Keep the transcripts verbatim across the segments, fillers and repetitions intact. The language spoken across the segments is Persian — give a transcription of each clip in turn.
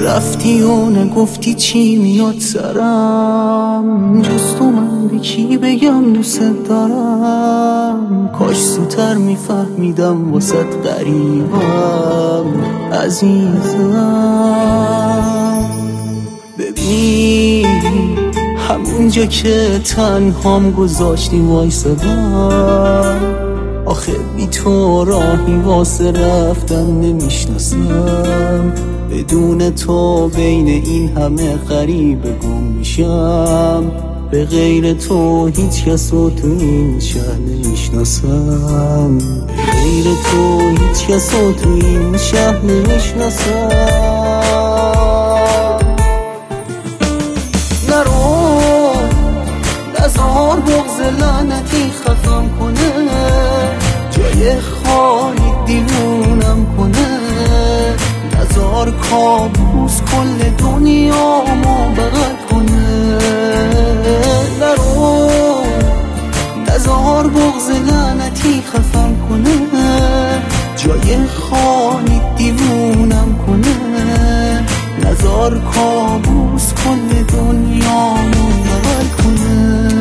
رفتی و نگفتی چی میاد سرم، جز تو من به کی بگم دوست دارم. کاش زودتر میفهمیدم واسه غریبم عزیزم. ببین همونجا که تنهام گذاشتی وایسادم، آخه بی تو راهی واسه رفتن نمیشناسم. بدون تو بین این همه غریبه گم میشم، به غیر تو هیچ کس رو تو این شهر نمیشناسم. به غیر تو هیچ کس رو تو این شهر نمیشناسم. نرو نزار بغض لعنتی خفم کنه، جای خالی دیوونم کنه. نزار کابوس کل دنیامو بغل کنه. نرو نزار بغض لعنتی خفم کنه، جای خالی دیوونم کنه. نزار کابوس کل دنیامو بغل کنه.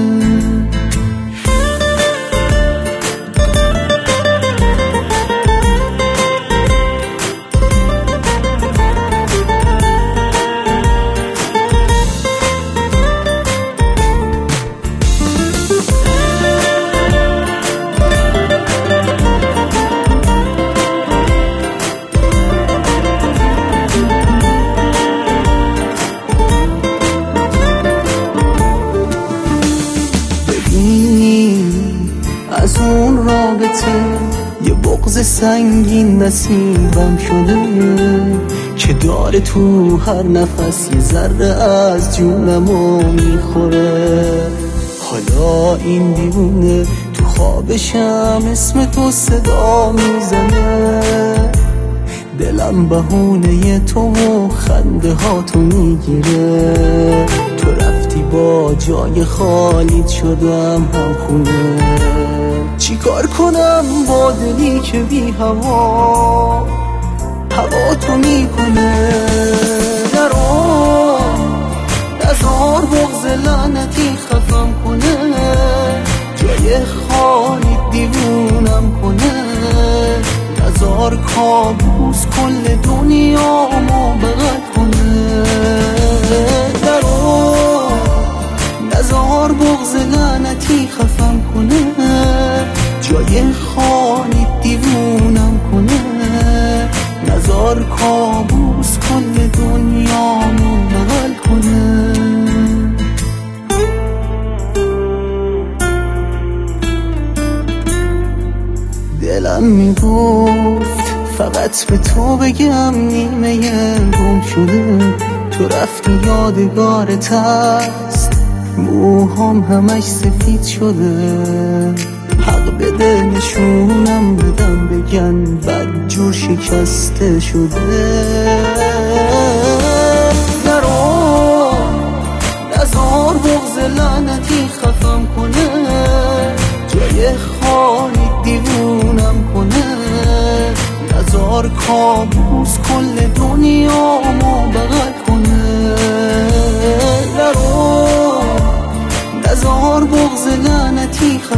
از اون رابطه یه بغض سنگین نصیبم شده، که داره تو هر نفس یه ذره از جونمو میخوره. حالا این دیوونه تو خوابشم اسم تو صدا میزنه. دلم بهونه تو و خنده ها تو میگیره. تو رفتی با جای خالیت شدم هم خونه. چی کار کنم با دلی که بی هوا هوا تو میکنه. نرو نزار بغض لعنتی خفم کنه، جای خالی دیوونم کنه. نزار کابوس کل دنیامو بغل کنه. نرو نزار بغض لعنتی خفم کنه، جای خالی دیوونم کنه. نزار کابوس کل دنیامو بغل کنه. دلم میگفت فقط به تو بگم نیمه گم شده. تو رفتی یادگارت هست، موهام همش سفید شده. حق بده نشونم بدم بگن بد جور شکسته شده. نرو نزار بغض لعنتی خفم کنه، جای خالی دیوونم کنه. نزار کابوس کل دنیامو بغل کنه. نرو نزار بغض لعنتی خفم